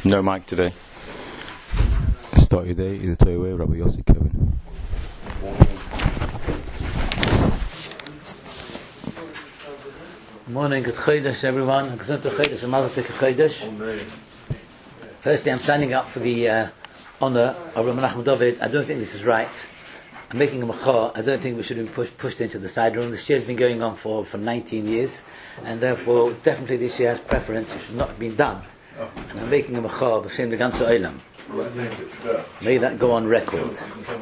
No mic today. Start your day, either tell you away, Rabbi Yossi Kevin. Morning, good Chodesh, everyone. Gesundheit Chodesh, and Mazel Tov Chodesh. Firstly, I'm standing up for the honor of Rabbi Menachem David. I don't think this is right. I'm making a machar. I don't think we should be pushed into the side room. The shir has been going on for 19 years, and therefore, definitely this year has preference. It should not have been done. And I'm making a machar b'shem the ganze olam. May that go on record.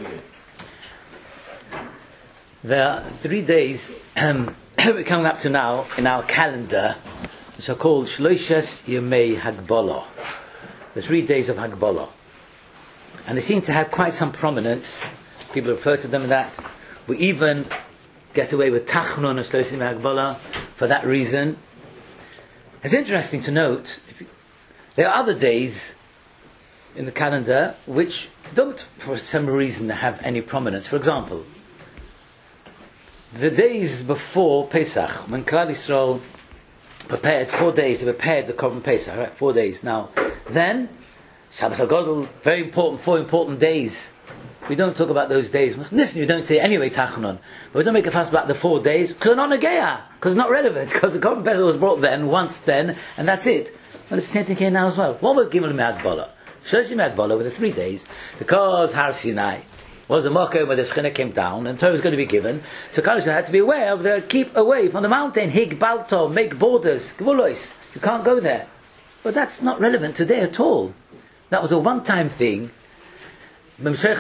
There are 3 days we're coming up to now in our calendar, which are called Shloishes Yemei Hagbolah, the 3 days of Hagbolah, and they seem to have quite some prominence. People refer to them as that. We even get away with Tachnun of Shloishes Yemei Hagbolah for that reason. It's interesting to note there are other days in the calendar which don't, for some reason, have any prominence. For example, the days before Pesach, when Klal Yisrael prepared 4 days, they prepared the Korban Pesach, right? 4 days. Now, then, Shabbos HaGadol, very important, 4 important days. We don't talk about those days. Listen, you don't say anyway Tachanun, but we don't make a fuss about the 4 days, because they're not Nageya, because it's not relevant, because the Korban Pesach was brought then, once then, and that's it. Well, it's the same thing here now as well. What about Gimel Me'agbolah? Shlosh Me'agbolah were the 3 days, because Har Sinai was a Mokum where the Shekhinah came down and Torah was going to be given. So Klal Yisrael had to be aware of the keep away from the mountain. Hig Balto, make borders, Gvulos. You can't go there. But that's not relevant today at all. That was a one-time thing. There's no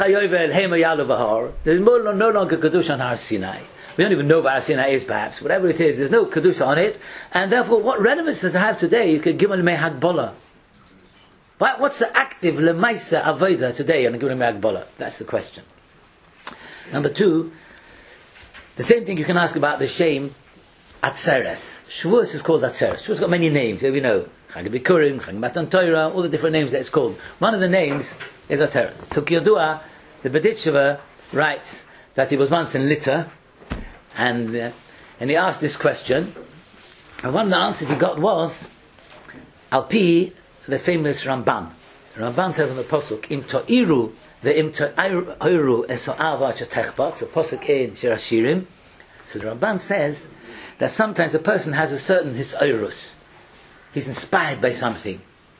longer Kedusha on Har Sinai. We don't even know what Har Sinai is, perhaps. Whatever it is, there's no Kedusha on it. And therefore, what relevance does it have today? You could give Gimel Mei Hagbolah. What's the active Lemaisa Avodah today on Gimel Mei Hagbolah? That's the question. Number 2, the same thing you can ask about the shame Atzeres. Shavuos is called Atzeres. Shavuos got many names, we know. Chag Bikurim, Chag Matan Torah, all the different names that it's called. One of the names is Atzeres. So Kiyodua, the Bedicheva, writes that he was once in Litter, and he asked this question, and one of the answers he got was Alpi, the famous Ramban. The Ramban says on the Pasuk, Im To'iru ve'im to'iru eso'ava chetechbat, so Pasuk in Shir Hashirim. So the Ramban says that sometimes a person has a certain hisoirus. He's inspired by something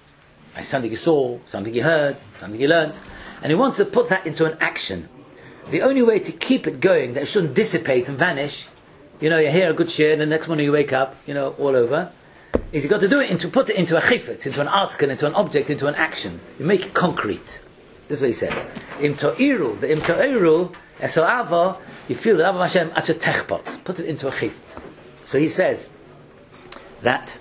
he saw, something he heard, something he learnt, and he wants to put that into an action. The only way to keep it going, that it shouldn't dissipate and vanish, you hear a good shir, and the next morning you wake up, all over, is you've got to do it put it into a chifetz, into an article, into an object, into an action. You make it concrete. This is what he says. Im to'iru, ve'im to'iru, eso'ava, you feel that Ava Hashem acha techbot. Put it into a chifetz. So he says that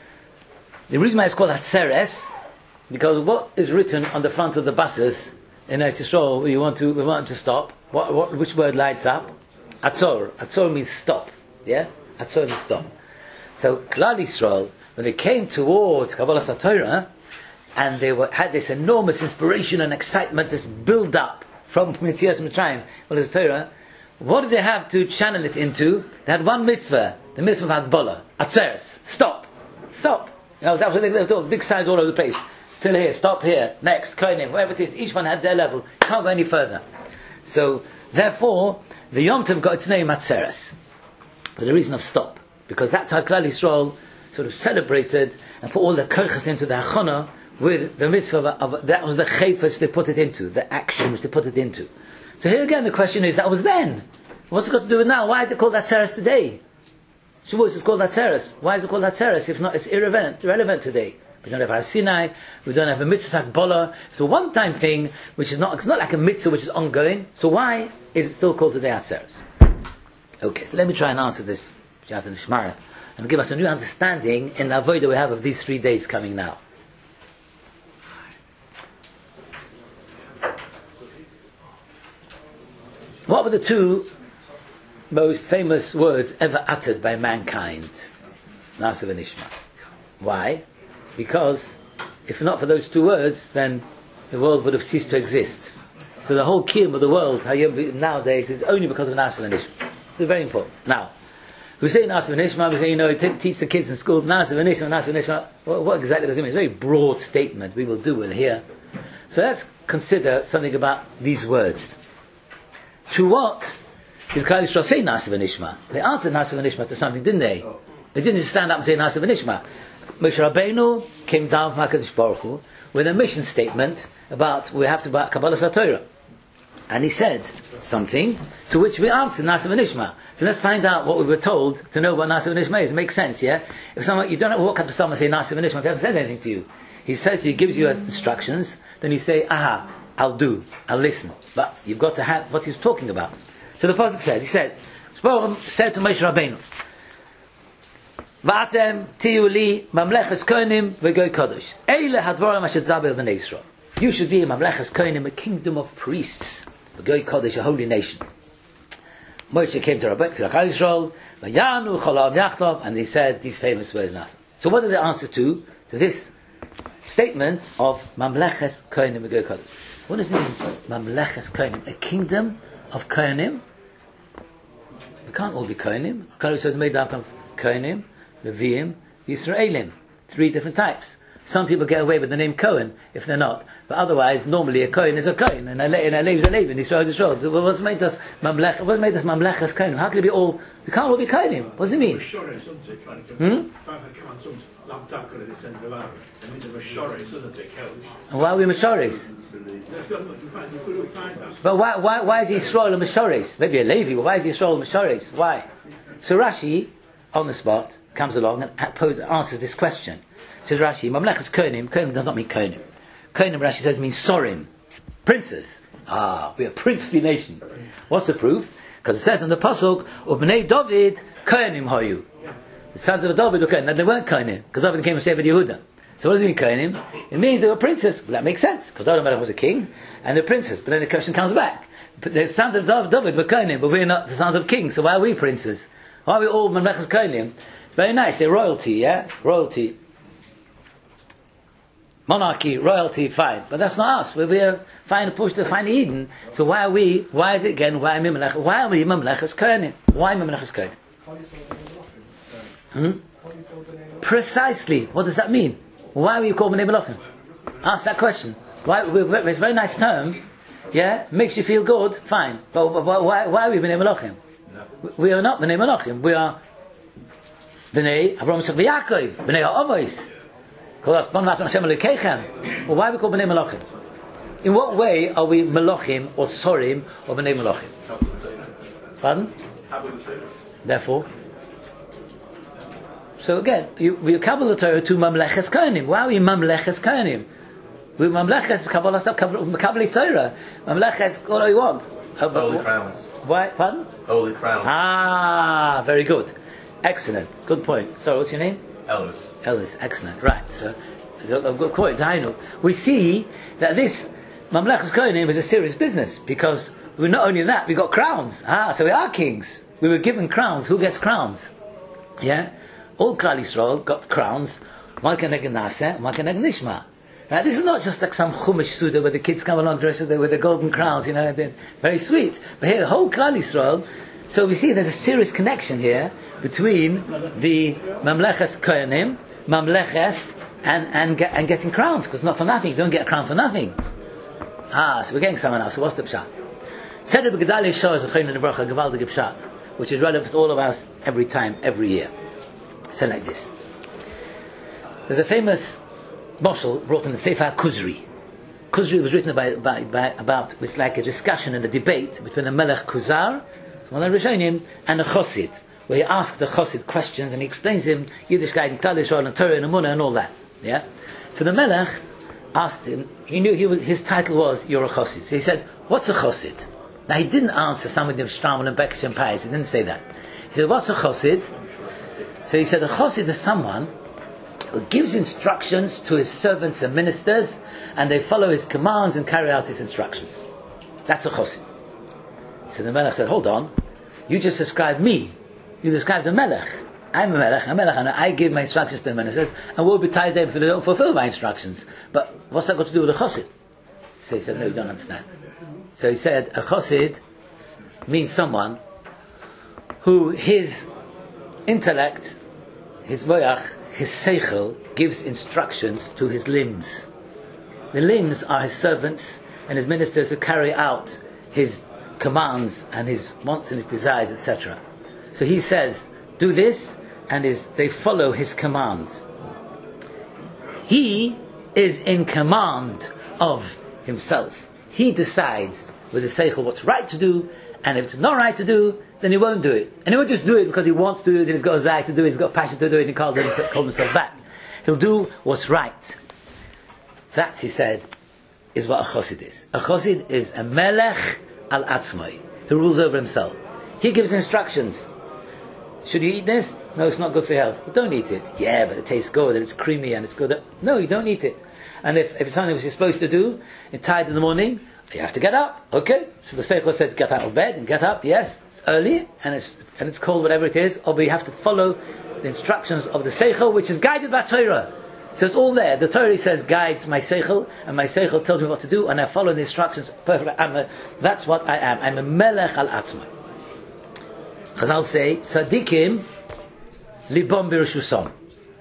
the reason why it's called Hatzeres, because what is written on the front of the buses in Eretz Yisrael, we want to stop. Which word lights up? Atzor. Atzor means stop. Yeah? Atzor means stop. So Klal Yisrael, when they came towards Kabbalas HaTorah, and they had this enormous inspiration and excitement, this build up from Yetzias Mitzrayim, Kabbalas HaTorah, what did they have to channel it into? They had one mitzvah, the mitzvah of Hagbolah, Atzeres. Stop. That was what they told. Big signs all over the place. Till here, stop here, next, Kohanim, whatever it is. Each one had their level. Can't go any further. So, therefore, the Yom Tov got its name Atzeres, for the reason of stop. Because that's how Klal Yisrael sort of celebrated and put all the kochas into the hachana with the mitzvah of that was the chayfetz they put it into, the action which they put it into. So here again the question is, that was then. What's it got to do with now? Why is it called Atzeres today? Shavuos is called Atzeres. Why is it called Atzeres? If not, it's irrelevant today. We don't have Har Sinai, we don't have a mitzvah Hagbolah. It's a one-time thing, which is not, it's not like a mitzvah which is ongoing. So why is it still called today Atzeres? Okay, so let me try and answer this and give us a new understanding in the avodah we have of these 3 days coming now. What were the 2 most famous words ever uttered by mankind? Na'aseh v'nishma. Why? Because if not for those 2 words, then the world would have ceased to exist. So the whole kiyum of the world nowadays is only because of Na'aseh v'nishma. It's very important. Now, We say Nasa v'nishma, we say, teach the kids in school, Nasa v'nishma. What exactly does it mean? It's a very broad statement. We will do it here. So let's consider something about these words. To what did Klal Yisrael say Nasa v'nishma? They answered Nasa v'nishma to something, didn't they? They didn't just stand up and say Nasa v'nishma. Moshe Rabbeinu came down from HaKadosh Baruch Hu with a mission statement about we have to buy Kabbalah Satorah. And he said something to which we answered Nasa v'nishma. So let's find out what we were told to know what Nasa v'nishma is. It makes sense, yeah? If someone, you don't have to walk up to someone and say Nasa v'nishma, if he hasn't said anything to you. He says to you, gives you instructions, then you say, aha, I'll do, I'll listen. But you've got to have what he's talking about. So the Pasuk says, he said to Moshe Rabbeinu, V'atem tiyu li mamleches kohanim v'goy kodesh. Eile hadvarim asher tzaber b'nei Yisrael. You should be a mamleches kohanim, a kingdom of priests. V'goy kodesh, a holy nation. Moshe came to Klal Yisrael, v'yanu cholav yachlav, and he said these famous words. So what did they answer to this statement of mamleches kohanim v'goy kodesh? What does it mean, mamleches kohanim? A kingdom of kohanim? We can't all be kohanim. Klal Yisrael is made out of kohanim, Leviim, Yisraelim. 3 different types. Some people get away with the name Cohen if they're not, but otherwise, normally a Cohen is a Cohen, and a Levi is a Levi, and Israel is Israel. So what's made us Mamlechas Kohen? How can it be all? We can't all be Kohenim. What does it mean? And why are we Mashoris? But why is Yisrael a Mashoris? Maybe a Levi, but why is Yisrael a Mashoris? Why? So Rashi, on the spot, comes along and answers this question. Says Rashi, Mamlechas Kohanim does not mean Kohanim. Kohanim, Rashi says, means Sorim, princes. We're a princely nation. What's the proof? Because it says in the Pasuk, Ubnei David Kohanim hoyu. The sons of David were Kohanim. And they weren't Kohanim, because David came from Shevet Yehuda. So what does it mean Kohanim? It means they were princes. Well, that makes sense, because David was a king, and they're princes. But then the question comes back. The sons of David were Kohanim, but we're not the sons of kings, so why are we princes? Why are we all Mamlechas Kohanim? Very nice, they're royalty, yeah? Royalty. Monarchy, royalty, fine. But that's not us. We're fine to push to find Eden. So why are we Mamlechas Kohanim? Why Mamlechas Kohanim? Precisely. What does that mean? Why are we called Bnei Melachim? Ask that question. Why? It's a very nice term. Yeah? Makes you feel good, fine. But why are we Bnei Melachim? We are not Bnei Melachim. We are Bnei Avraham Yitzchak v'Yaakov, Bnei Ha'avos. Well, why are we called Bnei Melachim? In what way are we Melachim or Sorim or Bnei Melachim? Pardon? Therefore. So again, we kabbalah the Torah to Mamleches Kohanim. Why are we Mamleches Kohanim? We Mamleches Kabbalah Torah. Mamleches, what do we want? Holy crowns. Why? Pardon? Holy crowns. Very good. Excellent. Good point. Sorry, what's your name? Ellis. Excellent. Right. So a good point. We see that this Mamlechas Kohanim is a serious business, because we're not only that, we got crowns. So we are kings. We were given crowns. Who gets crowns? Yeah? All Klal Yisrael got crowns. One can Nasa, one can Nishma. Now, this is not just like some Chumash Suda where the kids come along dressed with the golden crowns, they're very sweet. But here, the whole Klal Yisrael, so we see there's a serious connection here between the Mamlechas Kohanim, Mamleches, and getting crowns, because not for nothing, you don't get a crown for nothing. So we're getting someone else. So what's the pshat? Seder B'Gedalei Shor is a Chayim Nebracha, Gewaldige pshat, which is relevant to all of us every time, every year. So like this. There's a famous moshel brought in the Sefer Kuzri. Kuzri was written about, it's like a discussion and a debate between a Melech Kuzar, one of the Rishonim, and a Chosid, where he asks the Chosid questions and he explains him Yiddishkeit and Klal Yisrael and Torah and Emunah and all that. Yeah. So the Melech asked him. He knew his title was You're a Chosid. So he said, "What's a Chosid?" Now he didn't answer some of them Shtrammel and Bekish and Pais. He didn't say that. He said, "What's a Chosid?" So he said, "A Chosid is someone who gives instructions to his servants and ministers, and they follow his commands and carry out his instructions. That's a Chosid." So the Melech said, "Hold on, you just described me. You described the Melech. I'm a Melech, and I give my instructions to the ministers, and we'll be tied there if they don't fulfill my instructions. But what's that got to do with a Chosid?" So he said, "No, you don't understand." So he said, a Chosid means someone who his intellect, his moyach, his seichel, gives instructions to his limbs. The limbs are his servants and his ministers who carry out his commands and his wants and his desires, etc. So he says, do this, and they follow his commands. He is in command of himself. He decides with his seichel what's right to do, and if it's not right to do, then he won't do it. And he won't just do it because he wants to do it, and he's got a desire to do it, he's got passion to do it, and he can't hold himself back. He'll do what's right. That, he said, is what a chosid is. A chosid is a melech al atzmai, who rules over himself. He gives instructions. Should you eat this? No, it's not good for your health. Well, don't eat it. Yeah, but it tastes good and it's creamy and it's good. No, you don't eat it. And if it's something which you're supposed to do, you're tired in the morning, you have to get up. Okay? So the Seichel says get out of bed and get up. Yes, it's early and it's cold, whatever it is. Or you have to follow the instructions of the Seichel, which is guided by Torah. So it's all there. The Torah says guides my Seichel, and my Seichel tells me what to do, and I follow the instructions perfectly. That's what I am. I'm a melech al atzmai. Chazal say, tzadikim libam b'rishusam,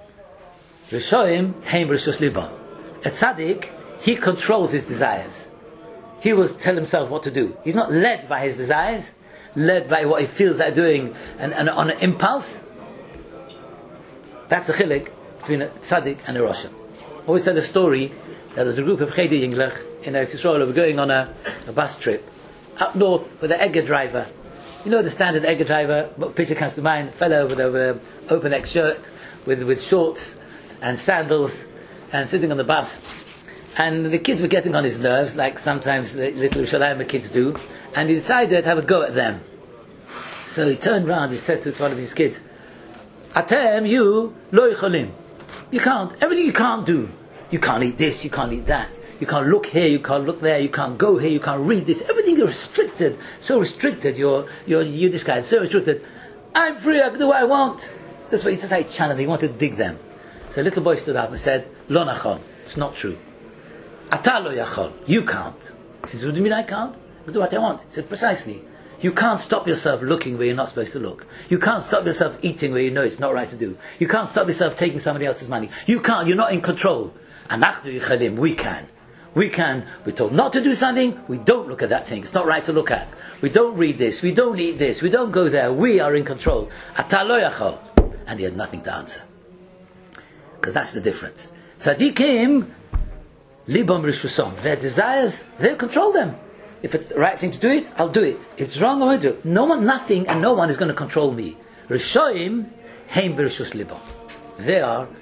rishoim heim b'rishus libam. A tzaddik, he controls his desires. He will tell himself what to do. He's not led by his desires, led by what he feels like doing, and on an impulse. That's the chilik between a tzaddik and a Roshan. I always tell the story that there was a group of Chedi Yinglech in Eretz Yisrael who were going on a bus trip up north with an Egger driver. You know the standard Egger driver, what picture comes to mind? Fellow with an open neck shirt, with shorts and sandals, and sitting on the bus. And the kids were getting on his nerves, like sometimes the little Yerushalayim kids do, and he decided to have a go at them. So he turned round, he said to one of his kids, Atem, you, lo yicholim. You can't. Everything you can't do. You can't eat this, you can't eat that. You can't look here, you can't look there, you can't go here, you can't read this. Everything you're restricted. So restricted, you're this guy, so restricted. I'm free, I can do what I want. That's what he just like channeling, he wanted to dig them. So a little boy stood up and said, Lo nachon, it's not true. Ata lo yachol, you can't. He says, what do you mean I can't? I'll do what I want. He said, precisely. You can't stop yourself looking where you're not supposed to look. You can't stop yourself eating where you know it's not right to do. You can't stop yourself taking somebody else's money. You can't, you're not in control. Anachnu yichalim, we can. We can. We're told not to do something, we don't look at that thing. It's not right to look at. We don't read this, we don't eat this, we don't go there. We are in control. Ata lo yachol. And he had nothing to answer. Because that's the difference. Tzadikim, libam rishusam. Their desires, they'll control them. If it's the right thing to do it, I'll do it. If it's wrong, I won't do it. No one, nothing, and no one is going to control me. Rishoim, heim b'rishus libam. They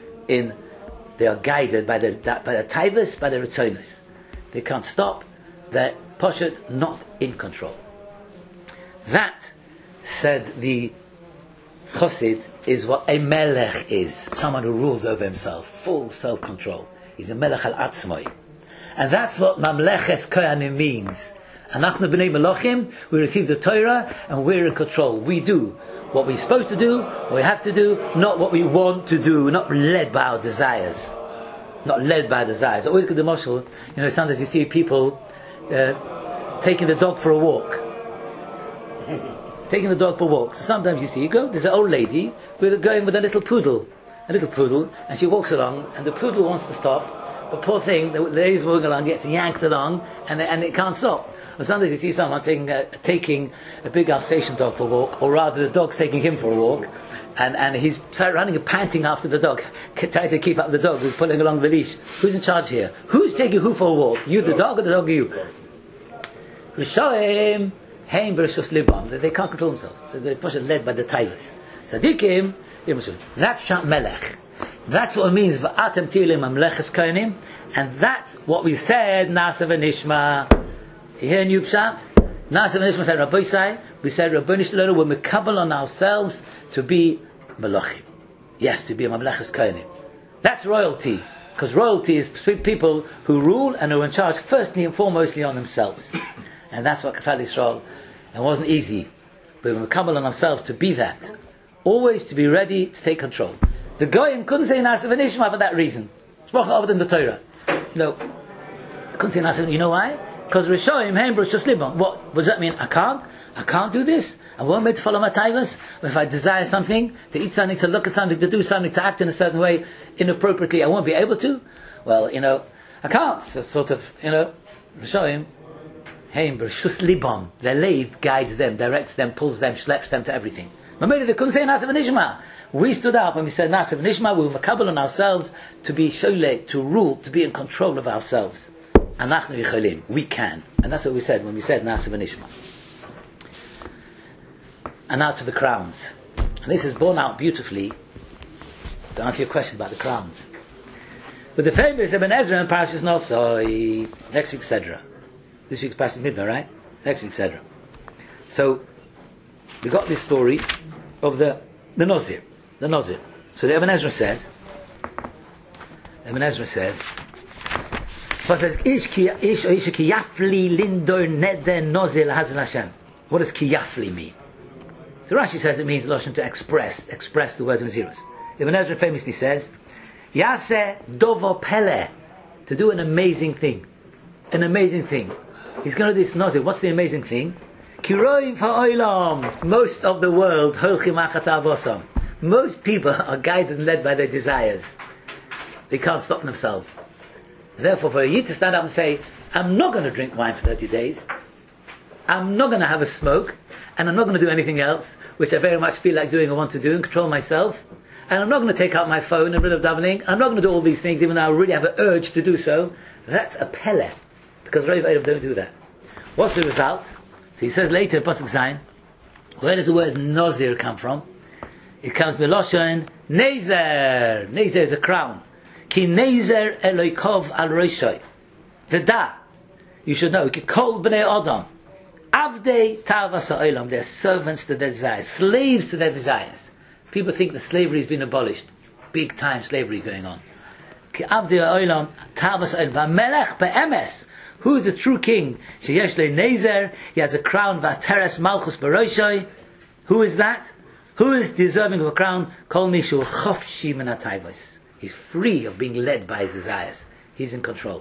are guided by the taivas, by the ritzonos. They can't stop. They're poshet, not in control. That, said the chosid, is what a melech is. Someone who rules over himself. Full self-control. He's a melech al atzmai. And that's what mamleches kohanim means. Anachnu b'nei melochim, we receive the Torah, and we're in control. We do what we're supposed to do, what we have to do, not what we want to do, not led by our desires. Not led by desires. I always get the mashal, sometimes you see people taking the dog for a walk. Taking the dog for a walk. So sometimes you see, there's an old lady going with a little poodle, and she walks along, and the poodle wants to stop, but poor thing, the lady's walking along, gets yanked along, and it can't stop. Or sometimes you see someone taking a big Alsatian dog for a walk, or rather the dog's taking him for a walk, and he's running and panting after the dog, trying to keep up the dog who's pulling along the leash. Who's in charge here? Who's taking who for a walk? You, the dog, or the dog, you? Rishoim, heim b'rishus libam. They can't control themselves. They're led by the taivas. Tzadikim, that's Shat Melech. That's what it means, v'atem tilim amleches kohanim, and that's what we said, Nasa v'nishma. You hear a new pshat? Nasa v'nishma said Rabbi Sai, we said Rabbi Nishlero, we're mekabel on ourselves to be melachim. Yes, to be a mamleches kohanim. That's royalty, because royalty is people who rule and who are in charge firstly and foremostly on themselves. And that's what Klal Yisrael, and it wasn't easy, but we're mekabel on ourselves to be that. Always to be ready to take control. The Goyim couldn't say Nasa v'nishma for that reason. Spoke over in the Torah. No. Couldn't say Nasa, you know why? Because Rishoim, Heim, B'rishus Libam. What does that mean? I can't? I can't do this. I won't be able to follow my taivas. If I desire something, to eat something, to look at something, to do something, to act in a certain way inappropriately, I won't be able to. Well, I can't. So sort of, show him. Heim b'rshus libam. Their leiv guides them, directs them, pulls them, schleps them to everything. Mameli, they couldn't say Nasa v'nishma. We stood up and we said Nasa v'nishma. We were makabel on ourselves to be shole, to rule, to be in control of ourselves. Anachnu yicholim. We can, and that's what we said when we said Nasa v'nishma. And now to the crowns. And this is borne out beautifully to answer your question about the crowns. With the famous Ibn Ezra and Parashas Nosoi, next week Sedra. This week's Parashas Midbar, right? Next week Sedra. So we got this story of the Nozir. The Nozir. So the Ibn Ezra says, what says, Ish ki yafli lindor neder nozir lahazil Hashem. What does ki yafli mean? So Rashi says it means Lashon to express the word of Nazirus. Ibn Ezra famously says, Yaseh dovo pele, to do an amazing thing. An amazing thing. He's going to do this Nazir. What's the amazing thing? Kiroiv ha'olam. Most of the world, holchim achat avosam. Most people are guided and led by their desires. They can't stop themselves. Therefore, for you to stand up and say, I'm not going to drink wine for 30 days. I'm not going to have a smoke. And I'm not going to do anything else, which I very much feel like doing or want to do, and control myself. And I'm not going to take out my phone and rid of davening. I'm not going to do all these things, even though I really have an urge to do so. That's a pele, because Rav Eirav don't do that. What's the result? So he says later in Pasuk Zayin, where does the word Nazir come from? It comes from Lashon Nezer. Nezer is a crown. Ki Nezer Eloikov al Roshai. V'da. You should know. Ki kol b'nei Adam. Avdei Tavas ha'olam, they're servants to their desires, slaves to their desires. People think that slavery has been abolished. Big time slavery going on. Avdei ha'olam, Tavas ha'olam, v'melech be'emes. Who is the true king? Sheyesh le nezer, he has a crown, v'ateres malchus b'roshai. Who is that? Who is deserving of a crown? Kol mishu chofshi min ha'taivos. He's free of being led by his desires. He's in control.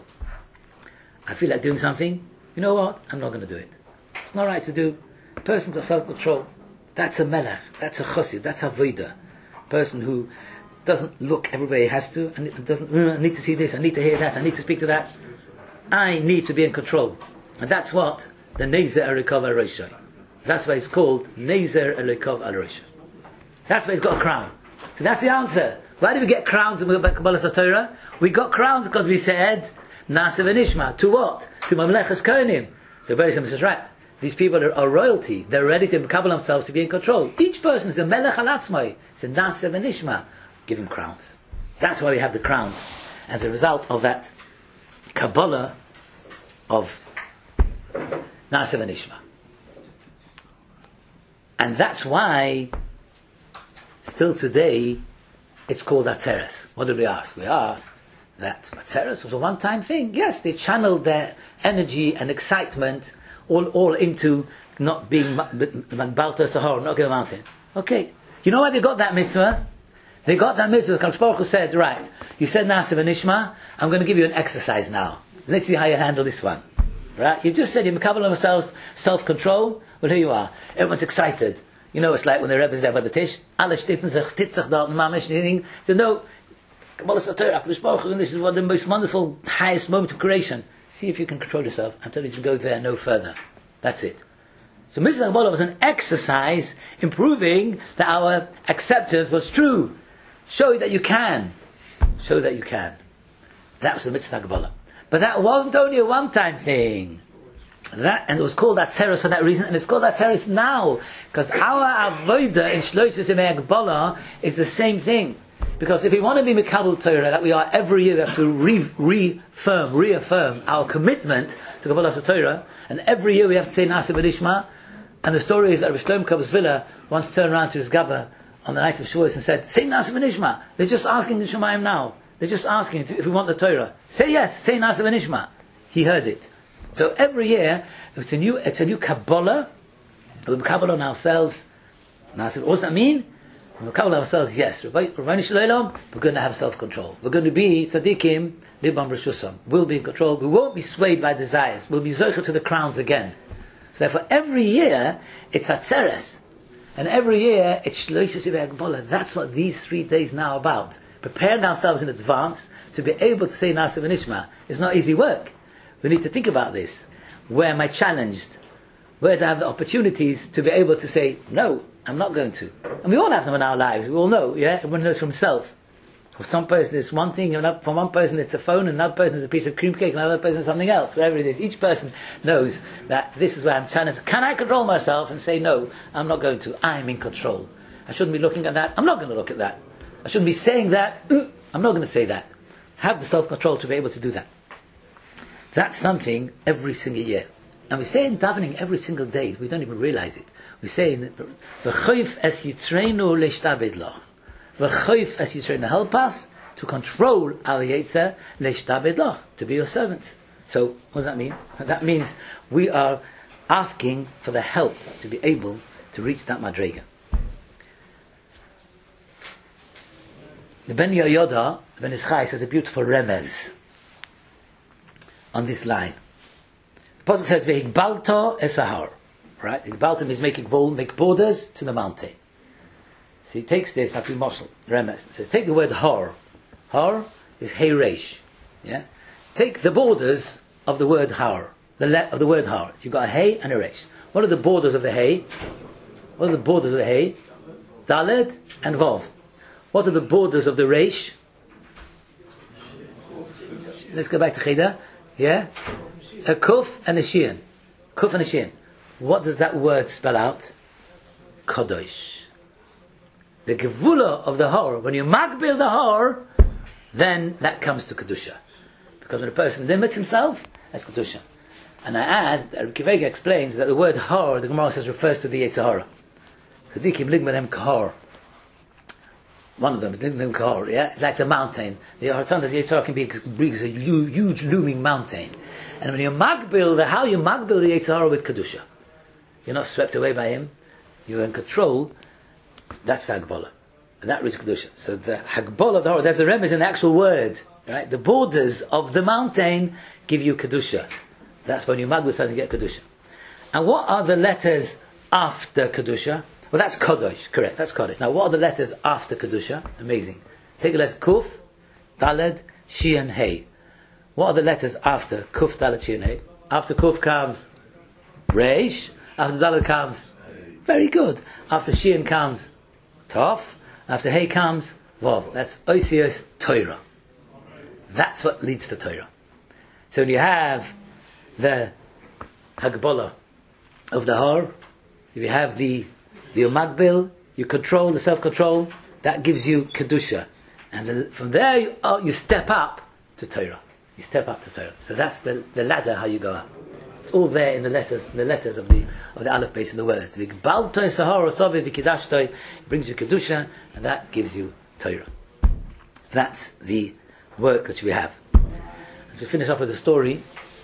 I feel like doing something. You know what? I'm not going to do it. It's not right to do. Person to self-control. That's a melech. That's a chosid. That's a voida. Person who doesn't look everywhere he has to, and doesn't. I need to see this. I need to hear that. I need to speak to that. I need to be in control, and that's what the Nezer Erikov Al Roshai. That's why it's called Nezer Erikov Al Roshai. That's why he's got a crown. So that's the answer. Why did we get crowns when we got back Kabbalah Torah? We got crowns because we said Nasa v'nishma. To what? To Mamlechas Kohanim. So Beis Hamikdash says, right. These people are royalty. They're ready to kabbalah themselves to be in control. Each person is a melech alatzmai. It's a nasa v'nishma. Give him crowns. That's why we have the crowns. As a result of that kabbalah of nasa v'nishma. And that's why still today it's called Atzeres. What did we ask? We asked that Atzeres was a one-time thing. Yes, they channeled their energy and excitement all into not being Balta Sahar, not going to mountain. Okay. You know why they got that mitzvah? They got that mitzvah. Kadosh Baruch Hu said, right, you said Nasa v'nishma, I'm going to give you an exercise now. Let's see how you handle this one. Right? You've just said you're Mekabel of self-control. Well, here you are. Everyone's excited. You know, it's like when the Rebbe is there by the Tish. Alle stiffen sich, titzach dort, mamish, anything. So no, Kabbalah Torah, Kadosh Baruch Hu, this is one of the most wonderful, highest moment of creation. See if you can control yourself. I'm telling you to go there, no further. That's it. So Mitzvah Kabbalah was an exercise in proving that our acceptance was true. Show that you can. Show that you can. That was the Mitzvah Kabbalah. But that wasn't only a one-time thing. And it was called Atzeres for that reason, and it's called Atzeres now. Because our Avodah in Shloshis Yemei Kabbalah is the same thing. Because if we want to be Mekabel Torah, that we are every year, we have to reaffirm our commitment to Kabbalah Torah, and every year we have to say Nasa v'nishma. And the story is that Rav Shlomo Kavos once turned around to his Gabba on the night of Shavuos and said, say Nasa v'nishma. They're just asking the Shemayim now. They're just asking if we want the Torah. Say yes, say Nasa v'nishma. He heard it. So every year, it's a new Kabbalah. We're Kabbalah on ourselves. What does that mean? We're Kabbalah ourselves, yes. We're going to have self-control. We're going to be tzaddikim, libam reshusam. We'll be in control. We won't be swayed by desires. We'll be zocher to the crowns again. So therefore, every year, it's Atzeres. And every year, it's Shloisha Sivei Agbola. That's what these 3 days now are about. Preparing ourselves in advance to be able to say Nasa V'Nishma. It's not easy work. We need to think about this. Where am I challenged? Where do I have the opportunities to be able to say, no, I'm not going to. And we all have them in our lives. We all know, yeah? Everyone knows for himself. For some person it's one thing, for one person it's a phone, and another person it's a piece of cream cake, and another person it's something else, whatever it is. Each person knows that this is where I'm challenged. Can I control myself and say, no, I'm not going to. I'm in control. I shouldn't be looking at that. I'm not going to look at that. I shouldn't be saying that. I'm not going to say that. Have the self-control to be able to do that. That's something every single year. And we say in davening every single day, we don't even realize it. We say in V'choif es yitzreinu leishtabed loch. V'choif es yitzreinu, help us to control our yetzer leishtabed loch, to be your servants. So, what does that mean? That means we are asking for the help to be able to reach that madrega. The Ben Yoda, Ben Ischai, says a beautiful remez on this line. The Pasuk says, "Vehigbalto esahar." Right? Higbalto means make borders to the mountain. So he takes this, like Moshel, remez. Says, take the word har. Har is hey reish. Yeah? Take the borders of the word har. Of the word har. So you've got a hey and a reish. What are the borders of the hey? What are the borders of the hey? Daled and vav. What are the borders of the reish? Let's go back to Cheda. Yeah? A kuf and a shin. Kuf and a shin. What does that word spell out? Kadosh. The gevula of the har. When you magbil the har, then that comes to Kedusha. Because when a person limits himself, that's Kedusha. And I add, that Rabbi Akiva explains that the word har, the Gemara says, refers to the Yetzer Hara. Tzadikim ligmadem kahar. One of them is ligmadem kahar, yeah? Like the mountain. The Yetzer Hara can be a huge looming mountain. And when you magbil, how you magbil the Yetzer Hara with Kedusha. You're not swept away by him. You're in control. That's the Hagbolah. And that reaches Kedusha. So the Hagbolah of the Hara, there's the remez in the actual word. Right? The borders of the mountain give you Kedusha. That's when you magbil something to get Kedusha. And what are the letters after Kedusha? Well, that's Kodosh. Correct, that's Kodosh. Now, what are the letters after Kedusha? Amazing. Take a letter Kuf, Daled, Shin, Hey. What are the letters after Kuf, Daled, Shin, Hey? After Kuf comes Reish. After Daled comes very good. After Shin comes Tov. After Hey comes Vav. That's Osios Torah. That's what leads to Torah. So when you have the Hagbolah of the Har, if you have the Magbil, you control the self-control, that gives you Kedusha. And from there you step up to Torah. You step up to Torah. So that's the ladder how you go up. It's all there in the letters of the Aleph base in the words. It brings you Kedusha, and that gives you Torah. That's the work that we have. And to finish off with a story,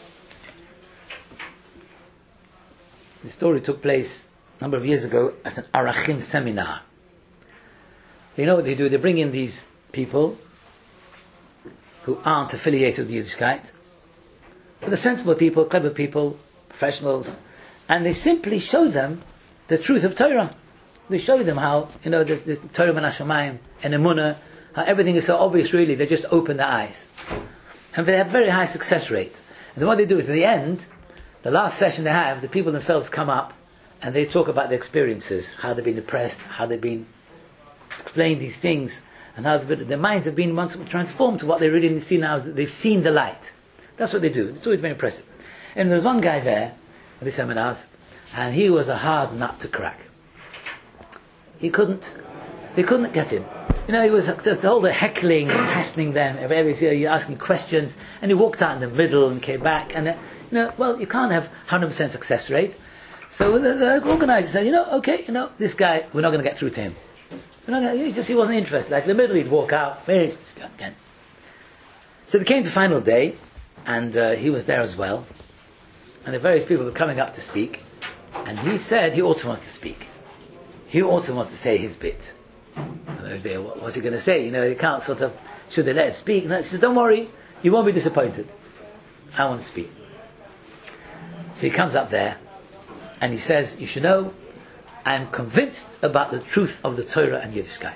the story took place a number of years ago at an Arachim seminar. You know what they do? They bring in these people who aren't affiliated with Yiddishkeit, but they're sensible people, clever people, professionals, and they simply show them the truth of Torah. They show them how, there's Torah min hashamayim and Emunah, how everything is so obvious really, they just open their eyes. And they have very high success rate. And what they do is, in the end, the last session they have, the people themselves come up and they talk about their experiences, how they've been depressed, how they've been explained these things, and how their minds have been once transformed to what they really see now, is that they've seen the light. That's what they do. It's always very impressive. And there was one guy there at these seminars, and he was a hard nut to crack. They couldn't get him. He was all the heckling and hassling them. You're asking questions, and he walked out in the middle and came back. And you can't have 100% success rate. So the organizer said, this guy, we're not going to get through to him. He wasn't interested. Like in the middle, he'd walk out. Hey, again. So they came to final day, and he was there as well. And the various people were coming up to speak, and he said he also wants to speak. He also wants to say his bit. What's he going to say? He can't should they let him speak? And he says, don't worry, you won't be disappointed. I want to speak. So he comes up there, And he says, you should know, I am convinced about the truth of the Torah and Yiddishkeit.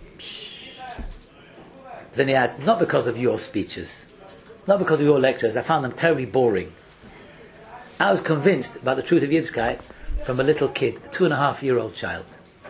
Then he adds, not because of your speeches, not because of your lectures, I found them terribly boring. I was convinced about the truth of Yiddishkeit from a little kid, a 2.5-year-old child.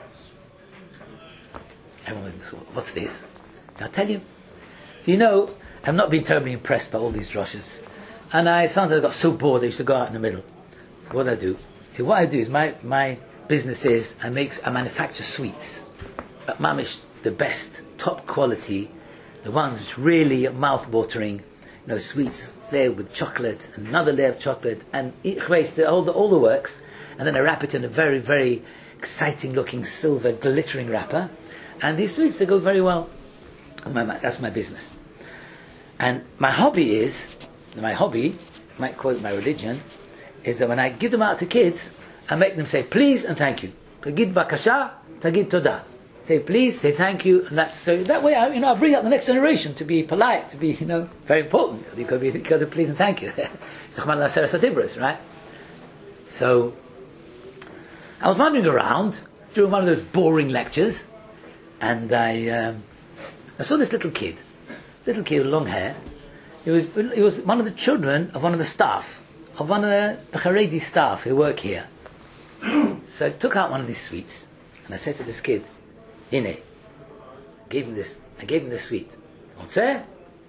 Everyone was, what's this? I'll tell you. So you know, I've not been terribly impressed by all these drushes. And sometimes I got so bored I used to go out in the middle. So what do? See, what I do is my business is I manufacture sweets. But mamish, the best, top quality, the ones which really are mouth-watering, sweets there with chocolate, and another layer of chocolate, and all the works. And then I wrap it in a very, very exciting-looking silver glittering wrapper. And these sweets, they go very well. That's my business. And my hobby, you might call it my religion, is that when I give them out to kids, I make them say please and thank you. Tagid vakasha, tagid toda. Say please, say thank you, and that's so that way I bring up the next generation to be polite, to be very important. You got to please and thank you. It's right? So I was wandering around during one of those boring lectures, and I saw this little kid with long hair. He was one of the children of one of the staff, of one of the Haredi staff who work here. So I took out one of these sweets, and I said to this kid, Hine, I gave him this sweet. What's there?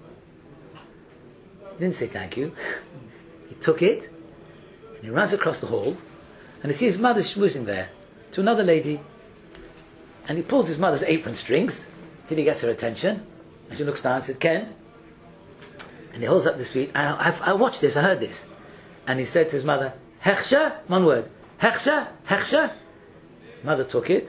He didn't say thank you. He took it, and he runs across the hall, and he sees his mother schmoozing there to another lady, and he pulls his mother's apron strings till he gets her attention, and she looks down and says, Ken, and he holds up the sweet. I watched this, I heard this, and he said to his mother, Hechsha, one word, Hechsha. His mother took it,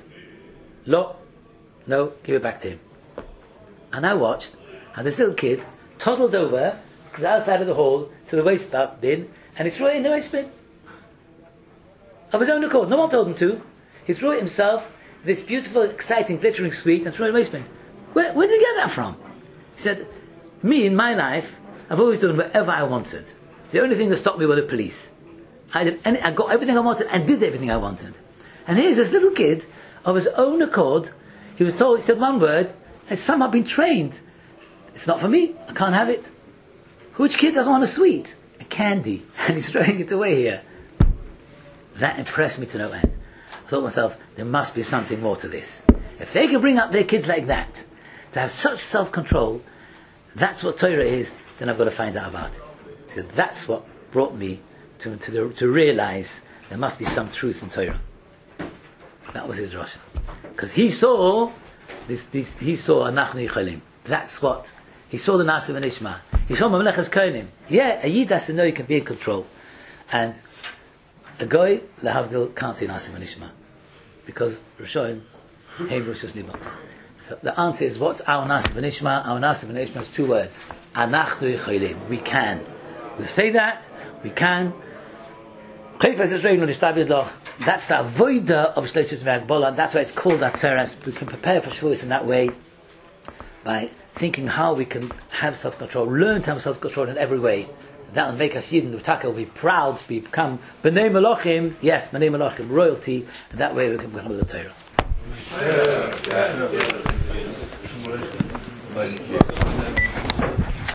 no, give it back to him. And I watched, and this little kid toddled over to the outside of the hall to the waste bin, and he threw it in the waste bin. Of his own accord, no one told him to. He threw it himself, this beautiful, exciting, glittering sweet, and threw it in the waste bin. Where did he get that from? He said, me, in my life, I've always done whatever I wanted. The only thing that stopped me were the police. I got everything I wanted and did everything I wanted. And here's this little kid, of his own accord, he said one word, and somehow been trained. It's not for me, I can't have it. Which kid doesn't want a sweet? A candy. And he's throwing it away here. That impressed me to no end. I thought to myself, there must be something more to this. If they can bring up their kids like that, to have such self-control, that's what Torah is, then I've got to find out about it. So that's what brought me to realize there must be some truth in Torah. That was his Rosh. Because he saw he saw Anachnu Yichalim. That's what he saw, the Nasiv and Ishma. He saw Mamlechas Kohanim. Yeah, a Yid has to know he can be in control. And a Goy, Lahavdil, can't see Nasiv and Ishma. Because Rishonim, Heim Rosh Liba. So the answer is, what's our Nasiv and Ishma? Our Nasiv and Ishma is 2 words. Anachnu Yichalim. We can. We say that, we can. That's the avoida of Shloshis Me'agbola, and that's why it's called Atzeres. We can prepare for Shavuos in that way by thinking how we can have self-control, learn to have self-control in every way. That will make us Yidden, the Taka will be proud to become B'nai Malachim, yes, B'nai Malachim, royalty, and that way we can become the Torah.